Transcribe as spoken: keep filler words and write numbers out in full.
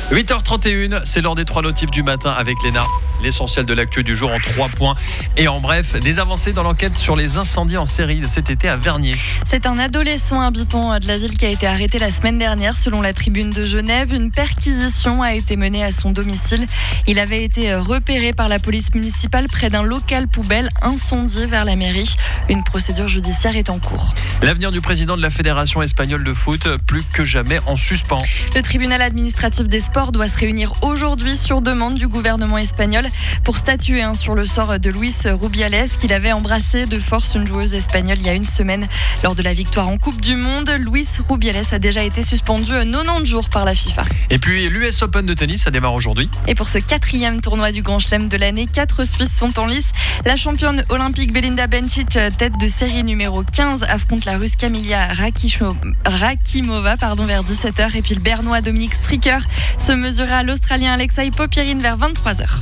huit heures trente et un, c'est l'heure des trois notifs du matin avec Léna. L'essentiel de l'actu du jour en trois points. Et en bref, des avancées dans l'enquête sur les incendies en série de cet été à Vernier. C'est un adolescent habitant de la ville qui a été arrêté la semaine dernière. Selon la Tribune de Genève, une perquisition a été menée à son domicile. Il avait été repéré par la police municipale près d'un local poubelle incendié vers la mairie. Une procédure judiciaire est en cours. L'avenir du président de la Fédération espagnole de foot, plus que jamais en suspens. Le tribunal administratif des sports doit se réunir aujourd'hui sur demande du gouvernement espagnol pour statuer hein, sur le sort de Luis Rubiales, qu'il avait embrassé de force une joueuse espagnole il y a une semaine. Lors de la victoire en Coupe du Monde, Luis Rubiales a déjà été suspendu quatre-vingt-dix jours par la FIFA. Et puis l'U S Open de tennis, ça démarre aujourd'hui. Et pour ce quatrième tournoi du Grand Chelem de l'année, quatre Suisses sont en lice. La championne olympique Belinda Bencic, tête de série numéro quinze, affronte la Russe Kamila Rakimova pardon, vers dix-sept heures. Et puis le Bernois Dominique Stricker se mesurera à l'Australien Alexei Popyrin vers vingt-trois heures.